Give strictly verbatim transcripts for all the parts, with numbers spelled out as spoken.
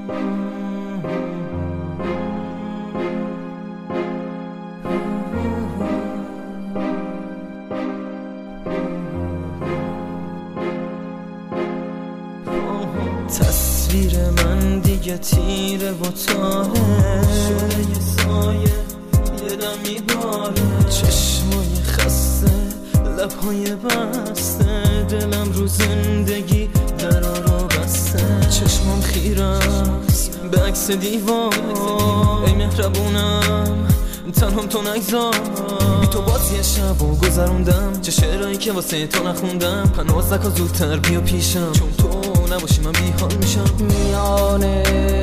تصویر من دیگه تیره و تاره شده یه سایه یه دم میباره، چشمای خسته لبهای بسته، دلم رو زندگی درا رو بسته، چشمام خیرست به عکس دیوار، ای مهربونم تنهم تو نگذار، بی تو بازی شب و گذروندم، چه شعرهایی که واسه تو نخوندم، پناز نکن زودتر بیا پیشم، چون تو نباشی من بی حال میشم. میانه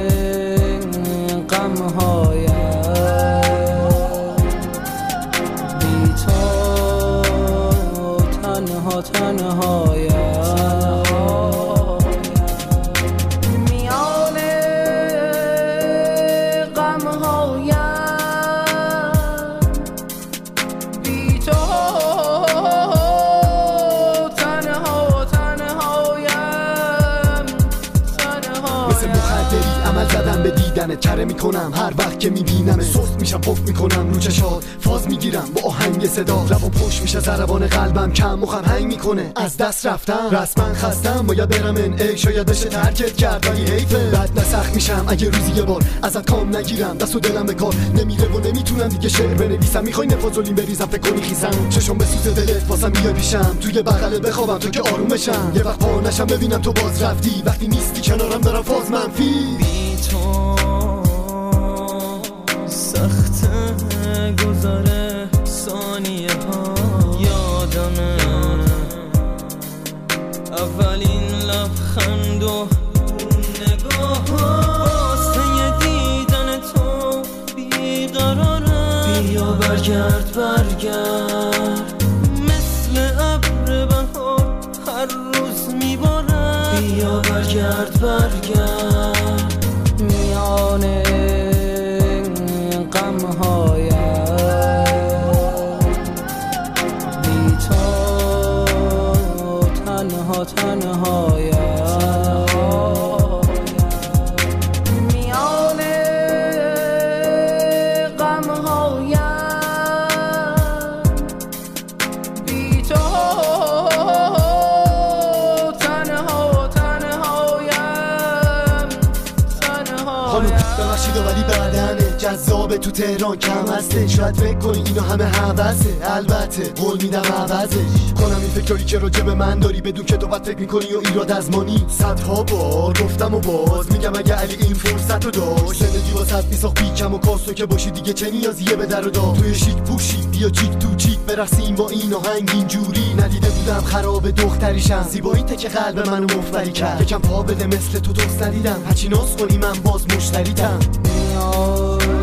غم‌هایم بی تو تنها تنهایم، میانه غم‌هایم بی تو تنها تنهایم. مثل مخدری عمل زدم به دیدنت، کره میکنم هر وقت که میبینم، سست میشم پف میکنم رو چشات، فاز میگیرم با آهنگ صدا، لبا پشت میشه ضربان قلبم، کم مخم هنگ میکنه از دست رفتم، رسما خستم باید برم ان ای، شاید بشه ترکت کرد ولی حیفه، بعد نسخ میشم اگه روزی یه بار ازت کام نگیرم، دست و دلم به کار نمیره و نمیتونم دیگه شعر بنویسم، میخوای نفازولین بریزم فکر کنی خیسم، چشم به سوز دلت واسم بیای پیشم، توی بغل بخوابم تو که آروم بشم، یه وقت پا نشم ببینم تو باز رفتی، وقتی نیستی کنارم دارم فاز منفی، بی تو سخته گذاره ثانیه ها، یادمه اولین لبخند و نگاه ها، واسه دیدن تو بیقرارم، بیا برگرد برگرد مثل ابر بهار هر روز میبارم، بیا برگرد برگرد میانه غم‌هایم بی تو تنها تنهایم، میانه غم‌هایم بی تو تنها تنهایم تنهایم. خانم ببخشید ولی بدنه جذابه تو تهران کم هسته، شاید فکر کنی اینو همه هوسه، البته قول میدم عوضش کنم این فکرایی که راجع به من داری، بدون که تو بد فکر میکنی و ایراد از مانی، صدها بار گفتم و باز میگم اگه علی این فرصت رو داشت، زندگی واسط میساخت بیکم و کاستو که باشی دیگه چه نیازیه به در و دار، توی شیک پوشی بیا چیک تو چیک برقصیم با این آهنگ اینجوری، ندیده بودم خراب دختریشم، زیبایی که قلب منو مفبری کرد، یکم پا بده مثل تو دوست ندیدم، هرچی ناز کنی من باز مشتریتم. میانه